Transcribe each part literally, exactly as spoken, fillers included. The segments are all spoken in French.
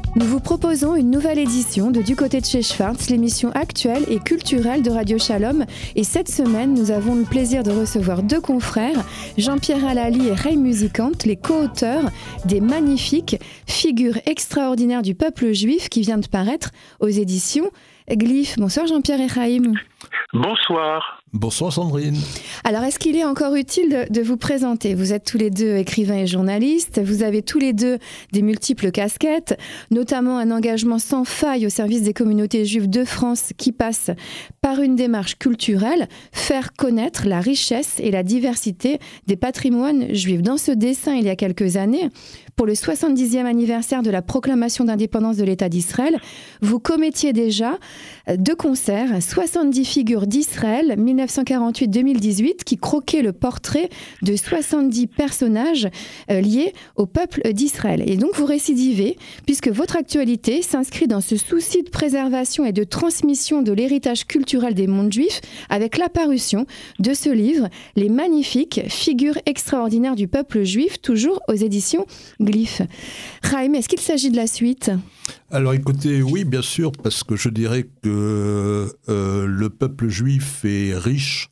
Nous vous proposons une nouvelle édition de Du côté de chez Schwartz, l'émission actuelle et culturelle de Radio Shalom. Et cette semaine, nous avons le plaisir de recevoir deux confrères, Jean-Pierre Halali et Ray Musikant, les co-auteurs des magnifiques Figures extraordinaires du peuple juif qui vient de paraître aux éditions Glyph. Bonsoir Jean-Pierre et Chaim. Bonsoir. Bonsoir Sandrine. Alors, est-ce qu'il est encore utile de, de vous présenter ? Vous êtes tous les deux écrivains et journalistes, vous avez tous les deux des multiples casquettes, notamment un engagement sans faille au service des communautés juives de France qui passe par une démarche culturelle, faire connaître la richesse et la diversité des patrimoines juifs. Dans ce dessin, il y a quelques années, pour le soixante-dixième anniversaire de la proclamation d'indépendance de l'État d'Israël, vous commettiez déjà deux concerts, soixante-dix figures d'Israël, mille neuf cent quarante-huit à deux mille dix-huit, qui croquaient le portrait de soixante-dix personnages euh, liés au peuple d'Israël. Et donc vous récidivez, puisque votre actualité s'inscrit dans ce souci de préservation et de transmission de l'héritage culturel des mondes juifs, avec l'apparition de ce livre, Les magnifiques figures extraordinaires du peuple juif, toujours aux éditions Glyph. Chaim, est-ce qu'il s'agit de la suite ? Alors écoutez, oui bien sûr, parce que je dirais que euh, le peuple juif est riche,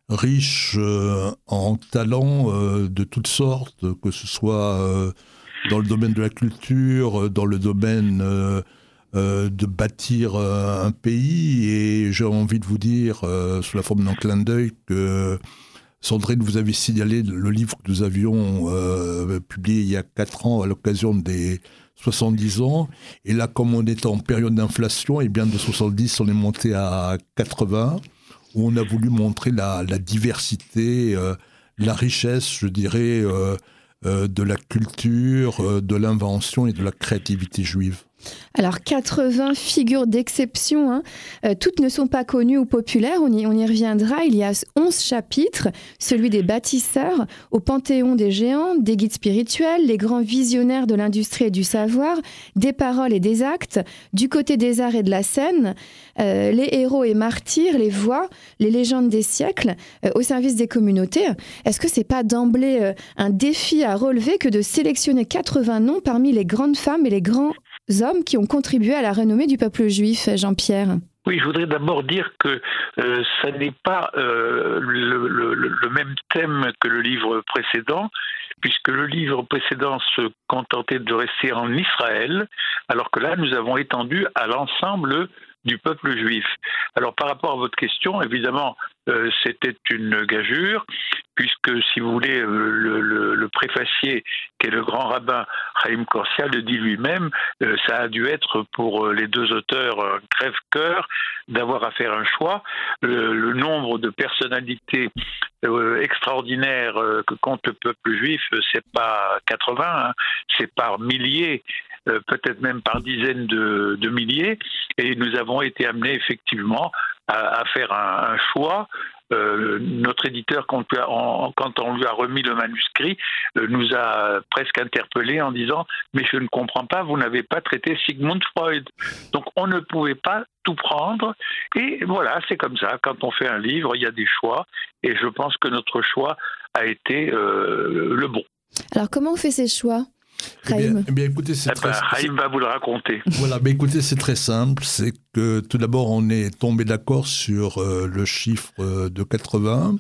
riche euh, en talents euh, de toutes sortes, que ce soit euh, dans le domaine de la culture, dans le domaine euh, euh, de bâtir euh, un pays, et j'ai envie de vous dire, euh, sous la forme d'un clin d'œil, que Sandrine, vous avez signalé le livre que nous avions euh, publié il y a quatre ans à l'occasion des soixante-dix ans. Et là, comme on est en période d'inflation, et bien de soixante-dix, on est monté à quatre-vingts, où on a voulu montrer la, la diversité, euh, la richesse, je dirais, euh, euh, de la culture, euh, de l'invention et de la créativité juive. Alors, quatre-vingts figures d'exception, hein. euh, toutes ne sont pas connues ou populaires, on y, on y reviendra. Il y a onze chapitres, celui des bâtisseurs, au panthéon des géants, des guides spirituels, les grands visionnaires de l'industrie et du savoir, des paroles et des actes, du côté des arts et de la scène, euh, les héros et martyrs, les voix, les légendes des siècles, euh, au service des communautés. Est-ce que c'est pas d'emblée euh, un défi à relever que de sélectionner quatre-vingts noms parmi les grandes femmes et les grands hommes qui ont contribué à la renommée du peuple juif, Jean-Pierre ? Oui, je voudrais d'abord dire que euh, ça n'est pas euh, le, le, le même thème que le livre précédent, puisque le livre précédent se contentait de rester en Israël, alors que là, nous avons étendu à l'ensemble du peuple juif. Alors, par rapport à votre question, évidemment, euh, c'était une gageure, puisque, si vous voulez, euh, le, le, le préfacier, qui est le grand rabbin Chaim Korsia, le dit lui-même, euh, ça a dû être pour euh, les deux auteurs un crève-cœur d'avoir à faire un choix. Le, le nombre de personnalités euh, extraordinaires euh, que compte le peuple juif, c'est pas quatre-vingts, hein, c'est par milliers, euh, peut-être même par dizaines de, de milliers, et nous avons été amenés effectivement à, à faire un, un choix. Euh, notre éditeur, quand on, en, quand on lui a remis le manuscrit, euh, nous a presque interpellés en disant « Mais je ne comprends pas, vous n'avez pas traité Sigmund Freud. » Donc on ne pouvait pas tout prendre. Et voilà, c'est comme ça. Quand on fait un livre, il y a des choix. Et je pense que notre choix a été euh, le bon. Alors comment on fait ces choix ? Eh bien, eh bien, écoutez, c'est eh ben, très... Chaim va vous le raconter. Voilà, mais écoutez, c'est très simple. C'est que tout d'abord, on est tombé d'accord sur euh, le chiffre euh, de quatre-vingts,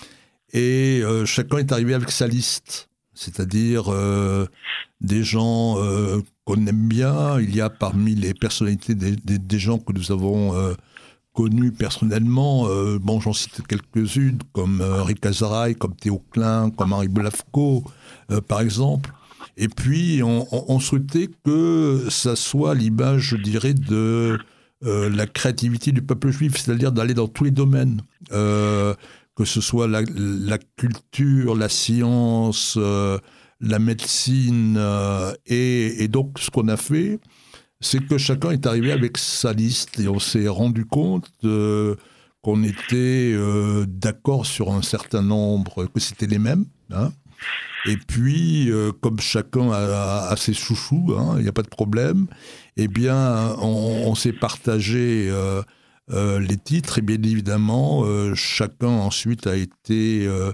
et euh, chacun est arrivé avec sa liste. C'est-à-dire euh, des gens euh, qu'on aime bien. Il y a parmi les personnalités des, des, des gens que nous avons euh, connus personnellement. Euh, bon, j'en cite quelques-unes, comme euh, Rick Azaray, comme Théo Klein, comme Henri Belavko, euh, par exemple. Et puis, on, on, on souhaitait que ça soit l'image, je dirais, de euh, la créativité du peuple juif, c'est-à-dire d'aller dans tous les domaines, euh, que ce soit la, la culture, la science, euh, la médecine. Euh, et, et donc, ce qu'on a fait, c'est que chacun est arrivé avec sa liste, et on s'est rendu compte euh, qu'on était euh, d'accord sur un certain nombre, que c'était les mêmes, hein. Et puis, euh, comme chacun a, a ses chouchous, il hein, n'y a pas de problème, eh bien, on, on s'est partagé euh, euh, les titres, et bien évidemment, euh, chacun ensuite a été euh,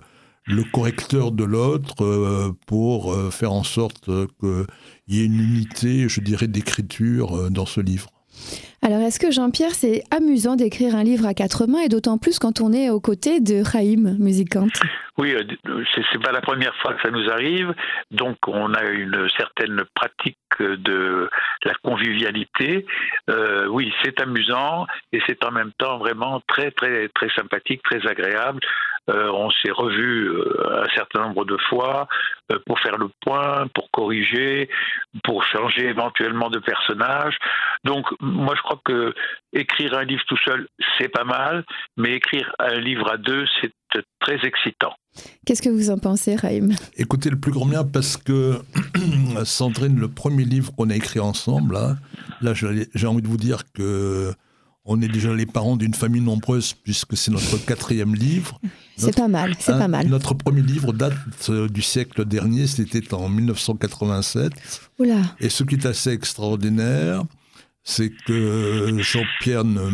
le correcteur de l'autre euh, pour euh, faire en sorte euh, qu'il y ait une unité, je dirais, d'écriture euh, dans ce livre. Alors, est-ce que Jean-Pierre, c'est amusant d'écrire un livre à quatre mains, et d'autant plus quand on est aux côtés de Chaim Musicante? Oui, c'est, c'est pas la première fois que ça nous arrive, donc on a une certaine pratique de la convivialité. Euh, oui, c'est amusant et c'est en même temps vraiment très très très sympathique, très agréable. Euh, on s'est revus euh, un certain nombre de fois euh, pour faire le point, pour corriger, pour changer éventuellement de personnage. Donc moi je crois que écrire un livre tout seul, c'est pas mal, mais écrire un livre à deux, c'est très excitant. Qu'est-ce que vous en pensez, Chaim? Écoutez, le plus grand bien, parce que Sandrine, le premier livre qu'on a écrit ensemble, là, là j'ai, j'ai envie de vous dire que on est déjà les parents d'une famille nombreuse, puisque c'est notre quatrième livre. C'est notre, pas mal, c'est un, pas mal. Notre premier livre date euh, du siècle dernier, c'était en dix-neuf cent quatre-vingt-sept. Oula. Et ce qui est assez extraordinaire, c'est que Jean-Pierre ne,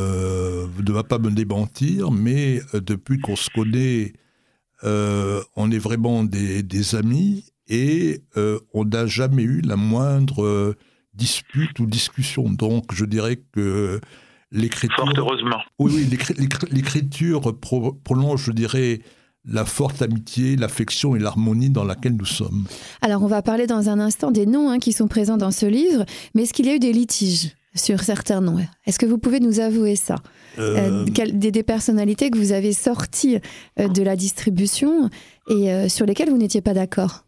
me, ne va pas me démentir, mais depuis qu'on se connaît, euh, on est vraiment des, des amis et euh, on n'a jamais eu la moindre euh, dispute ou discussion. Donc je dirais que l'écriture... Fort heureusement. Oui, oui, l'écri, l'écri, l'écriture pro, prolonge, je dirais, la forte amitié, l'affection et l'harmonie dans laquelle nous sommes. Alors, on va parler dans un instant des noms hein, qui sont présents dans ce livre, mais est-ce qu'il y a eu des litiges sur certains noms? Est-ce que vous pouvez nous avouer ça? euh... Euh, quel, des, des personnalités que vous avez sorties euh, de la distribution et euh, sur lesquelles vous n'étiez pas d'accord?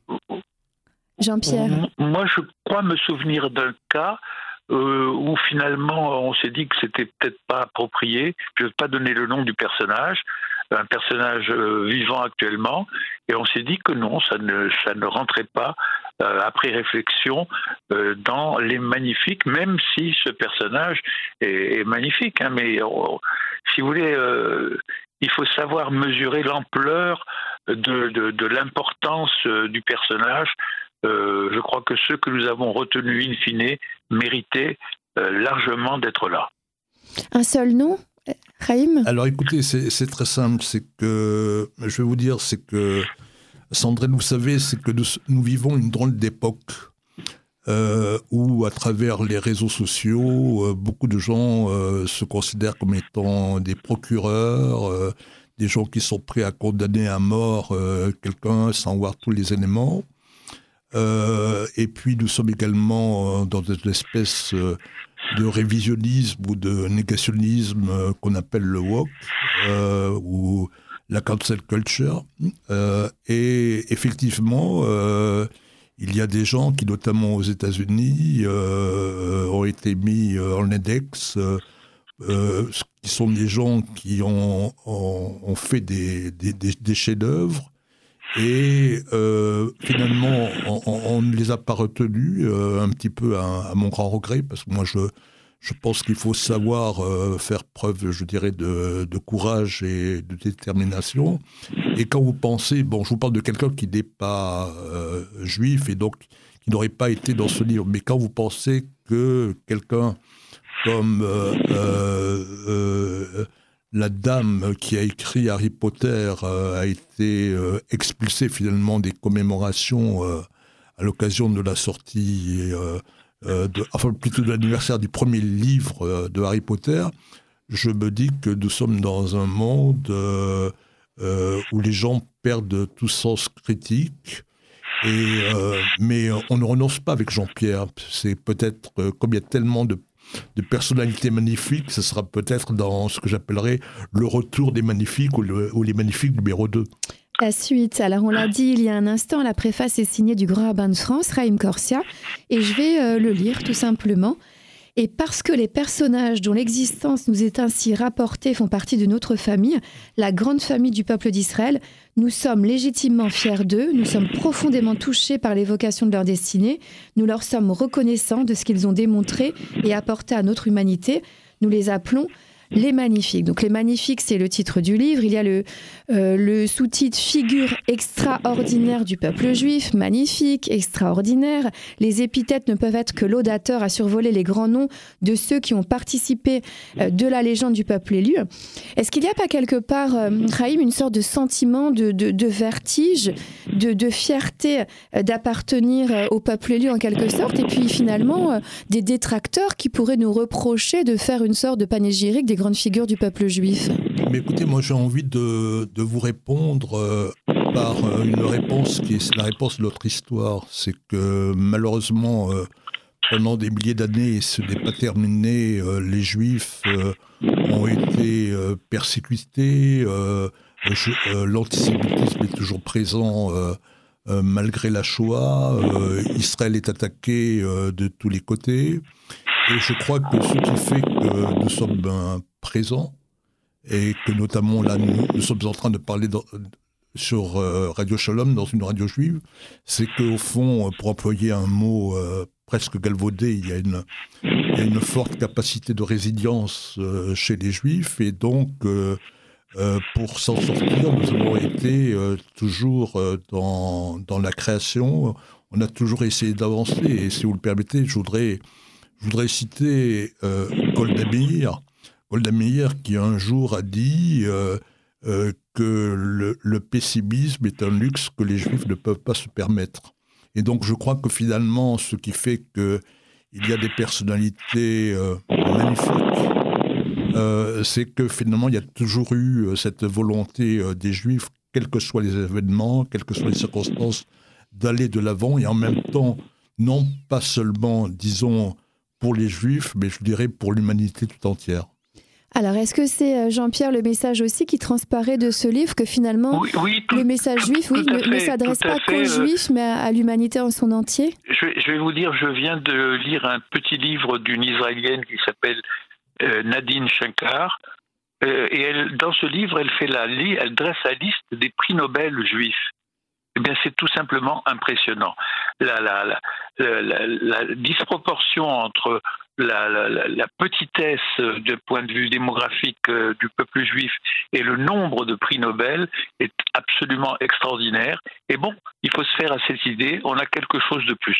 Jean-Pierre? Moi, je crois me souvenir d'un cas Euh, où finalement on s'est dit que c'était peut-être pas approprié. Je ne vais pas donner le nom du personnage, un personnage euh, vivant actuellement, et on s'est dit que non, ça ne, ça ne rentrait pas, euh, après réflexion, euh, dans les magnifiques, même si ce personnage est, est magnifique. Hein, mais oh, si vous voulez, euh, il faut savoir mesurer l'ampleur de, de, de l'importance euh, du personnage. Euh, je crois que ceux que nous avons retenus in fine méritaient euh, largement d'être là. Un seul nom, Chaim? Alors écoutez, c'est, c'est très simple, c'est que, je vais vous dire, c'est que, Sandrine, vous savez, c'est que nous, nous vivons une drôle d'époque euh, où, à travers les réseaux sociaux, euh, beaucoup de gens euh, se considèrent comme étant des procureurs, euh, des gens qui sont prêts à condamner à mort euh, quelqu'un sans voir tous les éléments. Euh, et puis nous sommes également dans une espèce de révisionnisme ou de négationnisme qu'on appelle le woke euh, ou la cancel culture. Euh, et effectivement, euh, il y a des gens qui, notamment aux États-Unis, euh, ont été mis en index, euh, qui sont des gens qui ont, ont, ont fait des, des, des, des chefs-d'œuvre. Et euh, finalement, on, on ne les a pas retenus, euh, un petit peu à, à mon grand regret, parce que moi, je, je pense qu'il faut savoir euh, faire preuve, je dirais, de, de courage et de détermination. Et quand vous pensez, bon, je vous parle de quelqu'un qui n'est pas euh, juif et donc qui n'aurait pas été dans ce livre, mais quand vous pensez que quelqu'un comme... Euh, euh, euh, la dame qui a écrit Harry Potter euh, a été euh, expulsée finalement des commémorations euh, à l'occasion de la sortie, euh, euh, de, enfin plutôt de l'anniversaire du premier livre euh, de Harry Potter. Je me dis que nous sommes dans un monde euh, euh, où les gens perdent tout sens critique. Et, euh, mais on ne renonce pas avec Jean-Pierre. C'est peut-être, euh, comme il y a tellement de de personnalités magnifiques, ce sera peut-être dans ce que j'appellerais le retour des magnifiques ou, le, ou les magnifiques numéro deux. La suite, alors on l'a dit il y a un instant, la préface est signée du grand rabbin de France, Chaim Corsia, et je vais euh, le lire tout simplement. Et parce que les personnages dont l'existence nous est ainsi rapportée font partie de notre famille, la grande famille du peuple d'Israël, nous sommes légitimement fiers d'eux, nous sommes profondément touchés par l'évocation de leur destinée, nous leur sommes reconnaissants de ce qu'ils ont démontré et apporté à notre humanité. Nous les appelons Les Magnifiques. Donc Les Magnifiques, c'est le titre du livre. Il y a le, euh, le sous-titre « Figure extraordinaire du peuple juif »,« magnifique »,« extraordinaire ». Les épithètes ne peuvent être que laudateurs à survoler les grands noms de ceux qui ont participé euh, de la légende du peuple élu. Est-ce qu'il n'y a pas quelque part, euh, Chaim, une sorte de sentiment de, de, de vertige, de, de fierté euh, d'appartenir euh, au peuple élu en quelque sorte, et puis finalement euh, des détracteurs qui pourraient nous reprocher de faire une sorte de panégyrique des grandes figures du peuple juif? Mais écoutez, moi j'ai envie de, de vous répondre euh, par euh, une réponse qui est la réponse de notre histoire. C'est que malheureusement, euh, pendant des milliers d'années, et ce n'est pas terminé, euh, les Juifs euh, ont été euh, persécutés, euh, je, euh, l'antisémitisme est toujours présent euh, euh, malgré la Shoah, euh, Israël est attaqué euh, de tous les côtés. Et je crois que ce qui fait que nous sommes ben, présents, et que notamment là, nous, nous sommes en train de parler dans, sur euh, Radio Shalom, dans une radio juive, c'est qu'au fond, pour employer un mot euh, presque galvaudé, il y a une, il y a une forte capacité de résilience euh, chez les Juifs, et donc, euh, euh, pour s'en sortir, nous avons été euh, toujours euh, dans, dans la création, on a toujours essayé d'avancer, et si vous le permettez, je voudrais... Je voudrais citer euh, Golda Meir, Golda Meir qui un jour a dit euh, euh, que le, le pessimisme est un luxe que les Juifs ne peuvent pas se permettre. Et donc je crois que finalement, ce qui fait qu'il y a des personnalités euh, magnifiques, euh, c'est que finalement il y a toujours eu cette volonté euh, des Juifs, quels que soient les événements, quelles que soient les circonstances, d'aller de l'avant, et en même temps, non pas seulement, disons, pour les Juifs, mais je dirais pour l'humanité tout entière. Alors, est-ce que c'est, Jean-Pierre, le message aussi qui transparaît de ce livre, que finalement, oui, oui, tout, le message tout, juif tout, oui, tout ne, fait, ne s'adresse pas qu'aux euh, Juifs, mais à, à l'humanité en son entier? je, je vais vous dire, je viens de lire un petit livre d'une Israélienne qui s'appelle euh, Nadine Shankar, euh, et elle, dans ce livre, elle, fait la, elle dresse la liste des prix Nobel juifs. Eh bien, c'est tout simplement impressionnant. La, la, la, la, la, la disproportion entre la, la, la petitesse de point de vue démographique du peuple juif et le nombre de prix Nobel est absolument extraordinaire. Et bon, il faut se faire à cette idée, on a quelque chose de plus.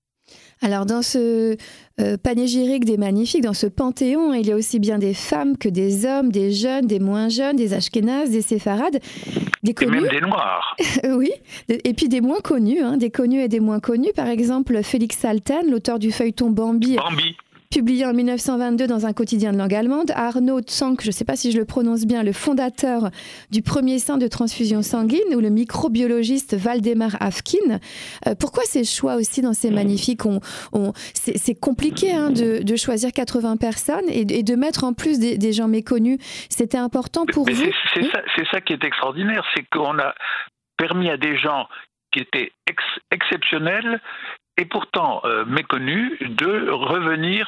Alors, dans ce euh, panégyrique des Magnifiques, dans ce panthéon, il y a aussi bien des femmes que des hommes, des jeunes, des moins jeunes, des Ashkénazes, des Séfarades, des connus. Et même des Noirs. Oui, et puis des moins connus, hein, des connus et des moins connus. Par exemple, Félix Salten, l'auteur du feuilleton Bambi. Bambi. Publié en mille neuf cent vingt-deux dans un quotidien de langue allemande. Arnaud Zanck, je ne sais pas si je le prononce bien, le fondateur du premier centre de transfusion sanguine, ou le microbiologiste Waldemar Hafkin. Euh, pourquoi ces choix aussi dans ces Magnifiques? on, on, c'est, c'est compliqué hein, de, de choisir quatre-vingts personnes et, et de mettre en plus des, des gens méconnus. C'était important pour Mais vous? c'est, c'est, oui ça, c'est ça qui est extraordinaire, c'est qu'on a permis à des gens qui étaient ex- exceptionnels et pourtant euh, méconnus, de revenir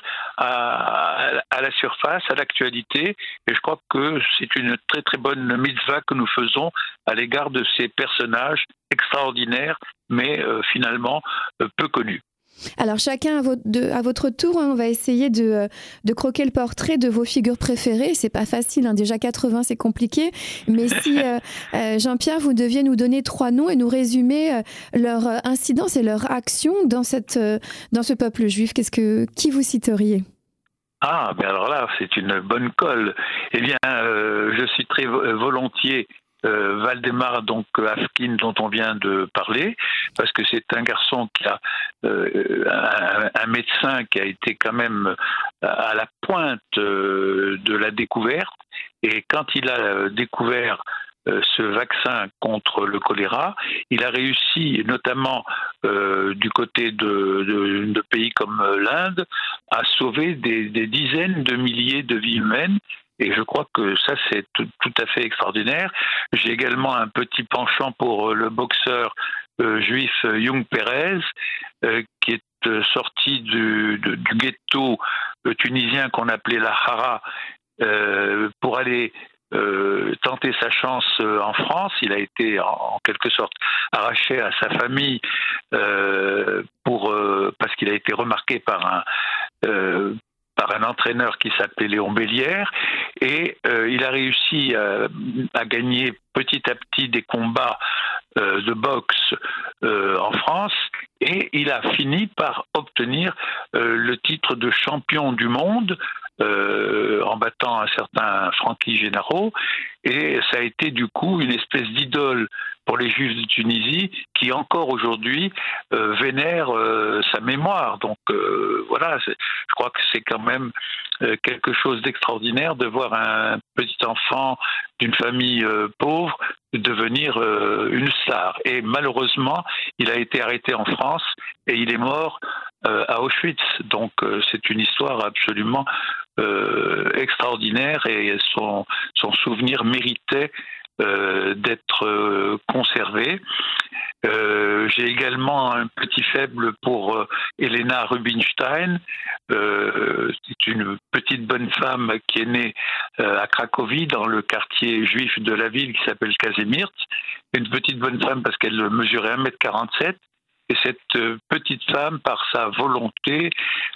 à, à la surface, à l'actualité. Et je crois que c'est une très très bonne mitzvah que nous faisons à l'égard de ces personnages extraordinaires, mais euh, finalement euh, peu connus. Alors chacun à votre, de, à votre tour, hein, on va essayer de, de croquer le portrait de vos figures préférées. C'est pas facile, hein. Déjà quatre-vingts c'est compliqué, mais si euh, euh, Jean-Pierre, vous deviez nous donner trois noms et nous résumer euh, leur incidence et leur action dans, cette, euh, dans ce peuple juif, qu'est-ce que, qui vous citeriez? Ah, ben alors là, c'est une bonne colle. Eh bien, euh, je citerai volontiers Euh, Waldemar donc Hafkin dont on vient de parler, parce que c'est un garçon qui a euh, un, un médecin qui a été quand même à la pointe euh, de la découverte, et quand il a découvert euh, ce vaccin contre le choléra, il a réussi notamment euh, du côté de, de, de pays comme l'Inde à sauver des, des dizaines de milliers de vies humaines. Et je crois que ça, c'est tout, tout à fait extraordinaire. J'ai également un petit penchant pour le boxeur euh, juif Young Perez, euh, qui est euh, sorti du, de, du ghetto euh, tunisien qu'on appelait la Hara, euh, pour aller euh, tenter sa chance euh, en France. Il a été en, en quelque sorte arraché à sa famille euh, pour, euh, parce qu'il a été remarqué par un... Euh, par un entraîneur qui s'appelait Léon Bélière, et euh, il a réussi à, à gagner petit à petit des combats euh, de boxe euh, en France, et il a fini par obtenir euh, le titre de champion du monde euh, en battant un certain Frankie Gennaro, et ça a été du coup une espèce d'idole pour les Juifs de Tunisie qui encore aujourd'hui euh, vénèrent euh, sa mémoire. Donc euh, voilà, je crois que c'est quand même euh, quelque chose d'extraordinaire de voir un petit enfant d'une famille euh, pauvre devenir euh, une star. Et malheureusement, il a été arrêté en France et il est mort euh, à Auschwitz. Donc euh, c'est une histoire absolument euh, extraordinaire, et son, son souvenir méritait Euh, d'être euh, conservé. Euh, j'ai également un petit faible pour euh, Elena Rubinstein. Euh, c'est une petite bonne femme qui est née euh, à Cracovie, dans le quartier juif de la ville qui s'appelle Kazimierz. Une petite bonne femme parce qu'elle mesurait un mètre quarante-sept. Et cette euh, petite femme, par sa volonté,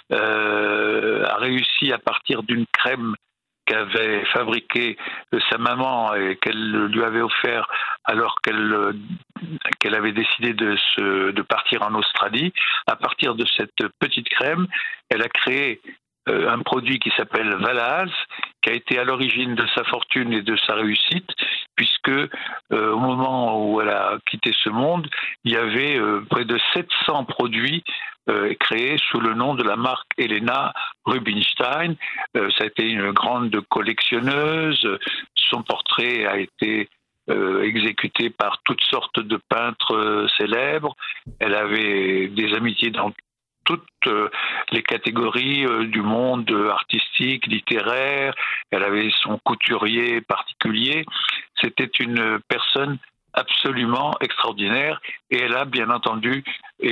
euh, a réussi à partir d'une crème qu'avait fabriqué sa maman et qu'elle lui avait offert alors qu'elle qu'elle avait décidé de se de partir en Australie. À partir de cette petite crème, elle a créé euh, un produit qui s'appelle Valaz, qui a été à l'origine de sa fortune et de sa réussite, puisque euh, au moment où elle a quitté ce monde, il y avait euh, près de sept cents produits Euh, créé sous le nom de la marque Elena Rubinstein. Euh, ça a été une grande collectionneuse. Son portrait a été euh, exécuté par toutes sortes de peintres euh, célèbres. Elle avait des amitiés dans toutes euh, les catégories euh, du monde artistique, littéraire. Elle avait son couturier particulier. C'était une personne absolument extraordinaire, et elle a bien entendu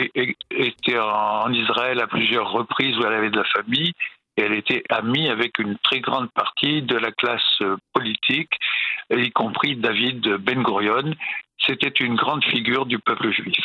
été en Israël à plusieurs reprises où elle avait de la famille, et elle était amie avec une très grande partie de la classe politique, y compris David Ben Gurion. C'était une grande figure du peuple juif.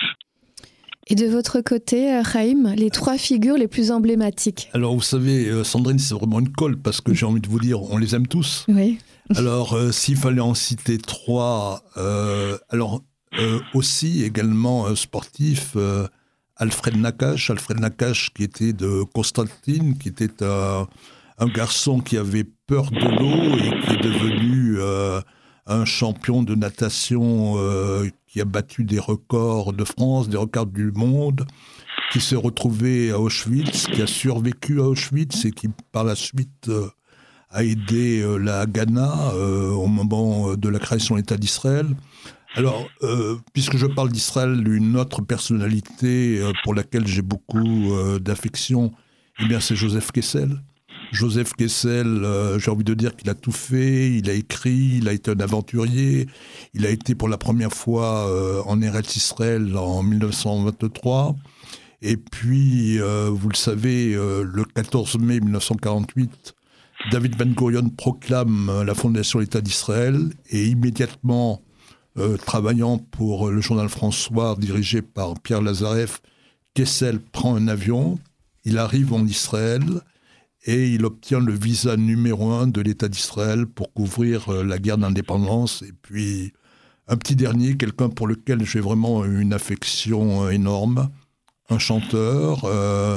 Et de votre côté, Chaim, les trois figures les plus emblématiques? Alors vous savez, Sandrine, c'est vraiment une colle, parce que j'ai envie de vous dire, on les aime tous. Oui. Alors, euh, s'il fallait en citer trois, euh, alors euh, aussi également euh, sportif, euh, Alfred Nakache, Alfred Nakache qui était de Constantine, qui était un, un garçon qui avait peur de l'eau et qui est devenu euh, un champion de natation euh, qui a battu des records de France, des records du monde, qui s'est retrouvé à Auschwitz, qui a survécu à Auschwitz et qui par la suite euh, a aidé euh, la Ghana euh, au moment de la création de l'État d'Israël. Alors, euh, puisque je parle d'Israël, une autre personnalité euh, pour laquelle j'ai beaucoup euh, d'affection, eh bien, c'est Joseph Kessel. Joseph Kessel, euh, j'ai envie de dire qu'il a tout fait, il a écrit, il a été un aventurier, il a été pour la première fois euh, en Eretz Israël en dix-neuf cent vingt-trois. Et puis, euh, vous le savez, euh, le quatorze mai dix-neuf cent quarante-huit, David Ben Gurion proclame la fondation de l'État d'Israël, et immédiatement, euh, travaillant pour le journal François, dirigé par Pierre Lazareff, Kessel prend un avion, il arrive en Israël et il obtient le visa numéro un de l'État d'Israël pour couvrir la guerre d'indépendance. Et puis, un petit dernier, quelqu'un pour lequel j'ai vraiment une affection énorme, un chanteur. Euh,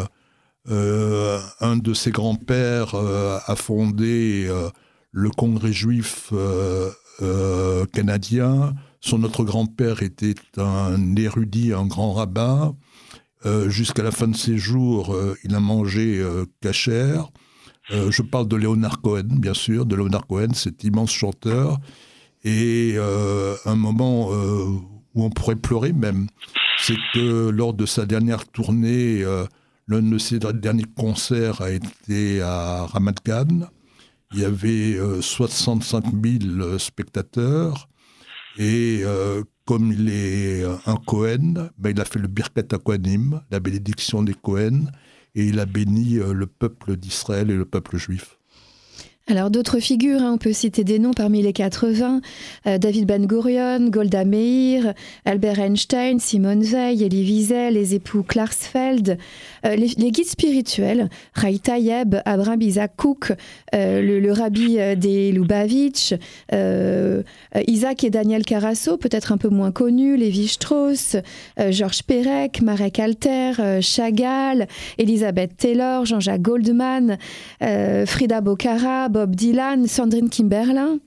Euh, un de ses grands-pères euh, a fondé euh, le Congrès juif euh, euh, canadien. Son autre grand-père était un érudit, un grand rabbin. Euh, jusqu'à la fin de ses jours, euh, il a mangé euh, kasher. Euh, je parle de Leonard Cohen, bien sûr, de Leonard Cohen, cet immense chanteur. Et euh, un moment euh, où on pourrait pleurer même, c'est que lors de sa dernière tournée, euh, l'un de ses derniers concerts a été à Ramat Gan. Il y avait euh, soixante-cinq mille spectateurs. Et euh, comme il est un Cohen, ben, il a fait le Birkat HaKohanim, la bénédiction des Cohen, et il a béni euh, le peuple d'Israël et le peuple juif. Alors d'autres figures, hein, on peut citer des noms parmi les quatre-vingts, euh, David Ben Gurion, Golda Meir, Albert Einstein, Simone Veil, Elie Wiesel, les époux Klarsfeld, euh, les, les guides spirituels, Rai Tayeb, Abraham Isaac Cook, euh, le, le rabbi des Lubavitch, euh, Isaac et Daniel Carasso, peut-être un peu moins connus, Lévi Strauss, euh, Georges Perec, Marek Alter, euh, Chagall, Elizabeth Taylor, Jean-Jacques Goldman, euh, Frida Bocara, Bob Dylan, Sandrine Kimberlin,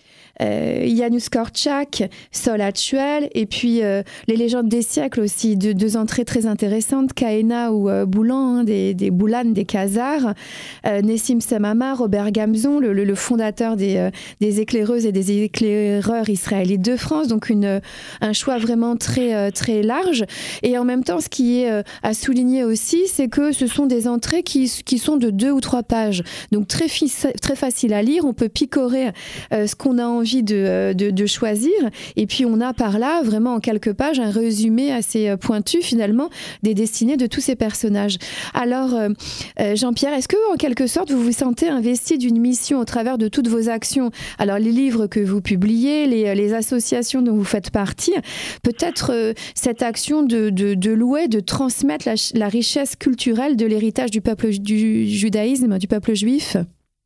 euh, Janusz Korczak, Sol Hatchuel, et puis euh, les légendes des siècles aussi, deux, deux entrées très intéressantes, Kaena ou euh, Boulan, hein, des, des Boulan, des Khazars, euh, Nessim Semama, Robert Gamzon, le, le, le fondateur des, euh, des éclaireuses et des éclaireurs israélites de France, donc une, un choix vraiment très, euh, très large. Et en même temps, ce qui est euh, à souligner aussi, c'est que ce sont des entrées qui, qui sont de deux ou trois pages, donc très, fi- très facile à lire, on peut picorer euh, ce qu'on a envie envie de, de, de choisir, et puis on a par là vraiment en quelques pages un résumé assez pointu finalement des destinées de tous ces personnages. Alors euh, Jean-Pierre, est-ce que en quelque sorte vous vous sentez investi d'une mission au travers de toutes vos actions, alors les livres que vous publiez, les, les associations dont vous faites partie, peut-être euh, cette action de, de, de louer, de transmettre la, la richesse culturelle de l'héritage du peuple du judaïsme, du peuple juif?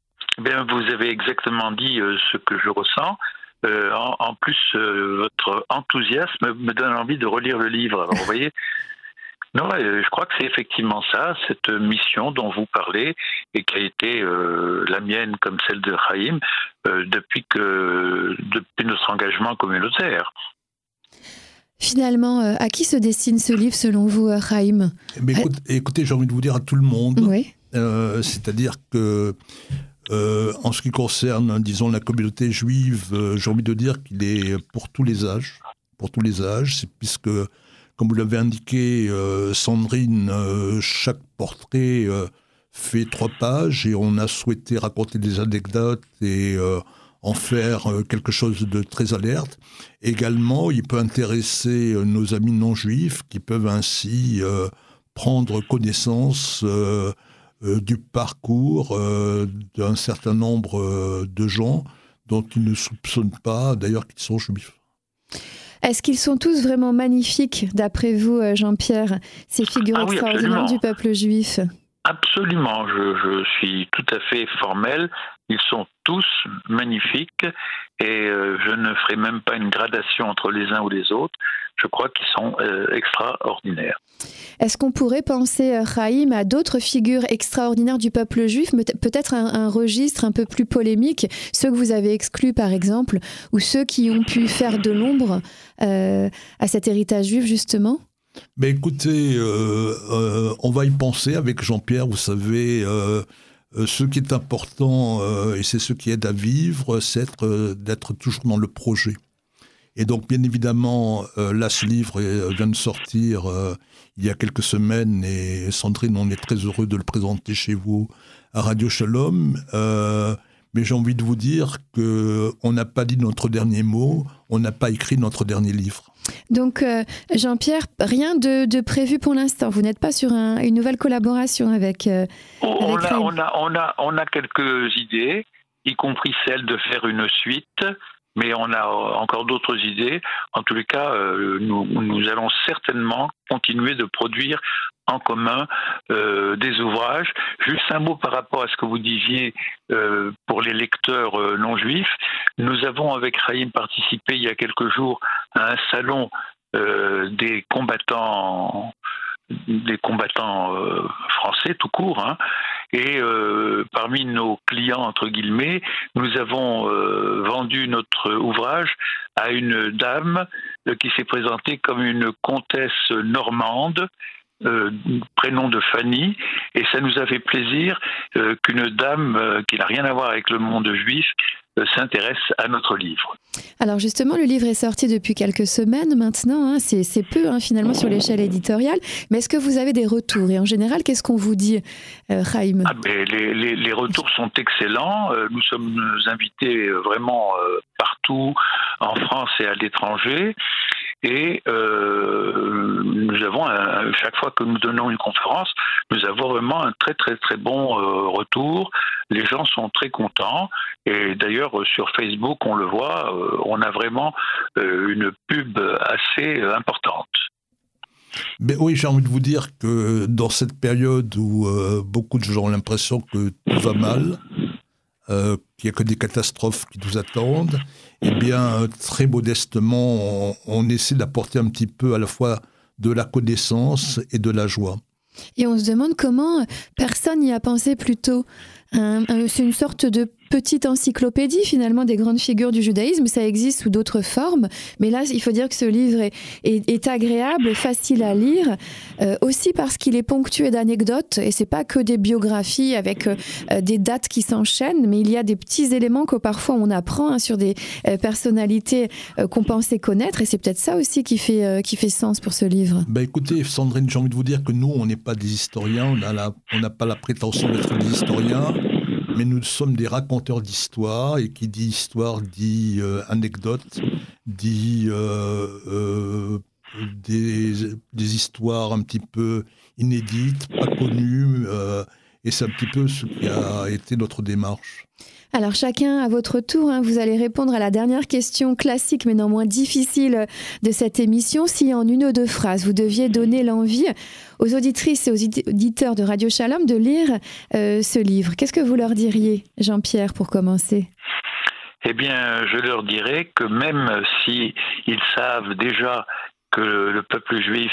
Bien, vous avez exactement dit euh, ce que je ressens. Euh, en, en plus, euh, votre enthousiasme me donne envie de relire le livre. Alors, vous voyez, non, euh, je crois que c'est effectivement ça, cette mission dont vous parlez et qui a été euh, la mienne comme celle de Chaim euh, depuis que depuis notre engagement communautaire. Finalement, euh, à qui se destine ce livre selon vous, euh, Chaim? Mais écoute, écoutez, j'ai envie de vous dire à tout le monde. Oui. Euh, c'est-à-dire que Euh, en ce qui concerne, disons, la communauté juive, euh, j'ai envie de dire qu'il est pour tous les âges, pour tous les âges, c'est puisque, comme vous l'avez indiqué, euh, Sandrine, euh, chaque portrait euh, fait trois pages et on a souhaité raconter des anecdotes et euh, en faire euh, quelque chose de très alerte. Également, il peut intéresser euh, nos amis non juifs qui peuvent ainsi euh, prendre connaissance euh, Euh, du parcours euh, d'un certain nombre euh, de gens dont ils ne soupçonnent pas d'ailleurs qu'ils sont juifs. Est-ce qu'ils sont tous vraiment magnifiques, d'après vous, Jean-Pierre, ces figures ah oui, extraordinaires absolument. du peuple juif? Absolument, je, je suis tout à fait formel. Ils sont tous magnifiques et euh, je ne ferai même pas une gradation entre les uns ou les autres. Je crois qu'ils sont euh, extraordinaires. Est-ce qu'on pourrait penser, Chaim, à d'autres figures extraordinaires du peuple juif, peut-être un, un registre un peu plus polémique, ceux que vous avez exclus par exemple, ou ceux qui ont pu faire de l'ombre euh, à cet héritage juif justement? Mais écoutez, euh, euh, on va y penser avec Jean-Pierre, vous savez, euh, euh, ce qui est important, euh, et c'est ce qui aide à vivre, c'est d'être, euh, d'être toujours dans le projet. Et donc, bien évidemment, euh, là, ce livre euh, vient de sortir euh, il y a quelques semaines, et Sandrine, on est très heureux de le présenter chez vous à Radio Shalom. Euh, mais j'ai envie de vous dire qu'on n'a pas dit notre dernier mot, on n'a pas écrit notre dernier livre. Donc, euh, Jean-Pierre, rien de, de prévu pour l'instant. Vous n'êtes pas sur un, une nouvelle collaboration avec, euh, on, avec a, on, a, on, a, on a quelques idées, y compris celle de faire une suite, mais on a encore d'autres idées. En tous les cas, euh, nous, nous allons certainement continuer de produire en commun euh, des ouvrages. Juste un mot par rapport à ce que vous disiez euh, pour les lecteurs euh, non juifs. Nous avons avec Chaim participé il y a quelques jours à un salon euh, des combattants des combattants euh, français tout court, hein. Et euh, parmi nos clients, entre guillemets, nous avons euh, vendu notre ouvrage à une dame euh, qui s'est présentée comme une comtesse normande, euh, prénom de Fanny, et ça nous a fait plaisir euh, qu'une dame euh, qui n'a rien à voir avec le monde juif euh, s'intéresse à notre livre. Alors justement, le livre est sorti depuis quelques semaines maintenant, hein, c'est, c'est peu hein, finalement sur l'échelle éditoriale, mais est-ce que vous avez des retours? Et en général, qu'est-ce qu'on vous dit, euh, Chaim? ah ben, les, les, les retours sont excellents, euh, nous sommes invités vraiment euh, partout, en France et à l'étranger, Et euh, nous avons, un, chaque fois que nous donnons une conférence, nous avons vraiment un très très très bon euh, retour. Les gens sont très contents. Et d'ailleurs, sur Facebook, on le voit, euh, on a vraiment euh, une pub assez importante. Mais oui, j'ai envie de vous dire que dans cette période où euh, beaucoup de gens ont l'impression que tout va mal, euh, qu'il n'y a que des catastrophes qui nous attendent, eh bien, très modestement, on, on essaie d'apporter un petit peu à la fois de la connaissance et de la joie. Et on se demande comment personne n'y a pensé plus tôt. Un, un, c'est une sorte de petite encyclopédie finalement des grandes figures du judaïsme. Ça existe sous d'autres formes, mais là il faut dire que ce livre est, est, est agréable, facile à lire, euh, aussi parce qu'il est ponctué d'anecdotes, et c'est pas que des biographies avec euh, des dates qui s'enchaînent, mais il y a des petits éléments que parfois on apprend hein, sur des euh, personnalités euh, qu'on pensait connaître, et c'est peut-être ça aussi qui fait, euh, qui fait sens pour ce livre. Ben écoutez Sandrine, j'ai envie de vous dire que nous on n'est pas des historiens, on a la, on n'a pas la prétention d'être des historiens, mais nous sommes des raconteurs d'histoire, et qui dit histoire dit euh, anecdote, dit euh, euh, des, des histoires un petit peu inédites, pas connues, euh, et c'est un petit peu ce qui a été notre démarche. Alors chacun à votre tour, hein, vous allez répondre à la dernière question classique mais non moins difficile de cette émission. Si en une ou deux phrases vous deviez donner l'envie aux auditrices et aux auditeurs de Radio Shalom de lire euh, ce livre, qu'est-ce que vous leur diriez, Jean-Pierre, pour commencer ? Eh bien, je leur dirais que même si ils savent déjà que le peuple juif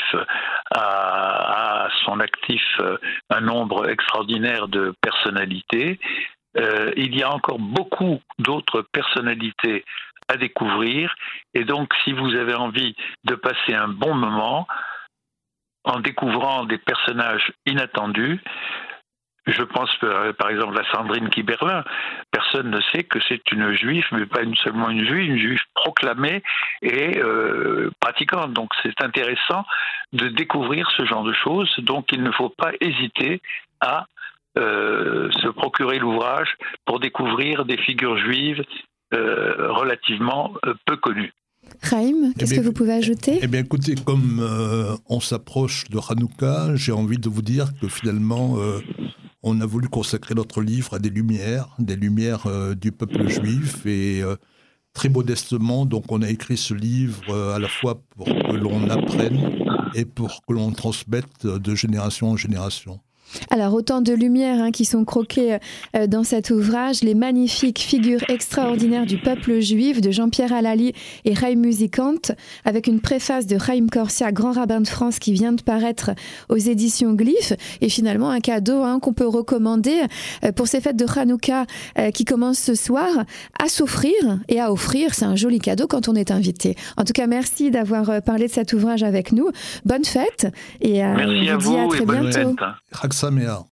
a à son actif un nombre extraordinaire de personnalités, Euh, il y a encore beaucoup d'autres personnalités à découvrir, et donc si vous avez envie de passer un bon moment en découvrant des personnages inattendus, je pense par exemple à Sandrine Kiberlin, personne ne sait que c'est une juive, mais pas une, seulement une juive, une juive proclamée et euh, pratiquante, donc c'est intéressant de découvrir ce genre de choses, donc il ne faut pas hésiter à Euh, se procurer l'ouvrage pour découvrir des figures juives euh, relativement euh, peu connues. Chaim, qu'est-ce eh bien, que vous pouvez ajouter ? Eh bien, écoutez, comme euh, on s'approche de Hanouka, j'ai envie de vous dire que finalement, euh, on a voulu consacrer notre livre à des lumières, des lumières euh, du peuple juif, et euh, très modestement, donc on a écrit ce livre euh, à la fois pour que l'on apprenne et pour que l'on transmette de génération en génération. Alors, autant de lumières hein, qui sont croquées euh, dans cet ouvrage, les magnifiques figures extraordinaires du peuple juif de Jean-Pierre Halali et Chaim Musikant, avec une préface de Chaim Corsia, grand rabbin de France, qui vient de paraître aux éditions Glyph, et finalement un cadeau hein, qu'on peut recommander euh, pour ces fêtes de Hanouka euh, qui commencent ce soir, à s'offrir et à offrir. C'est un joli cadeau quand on est invité. En tout cas, merci d'avoir euh, parlé de cet ouvrage avec nous. Bonne fête, et euh, merci on à vous dit vous à très et bonne bientôt. fête. Chag Sameach.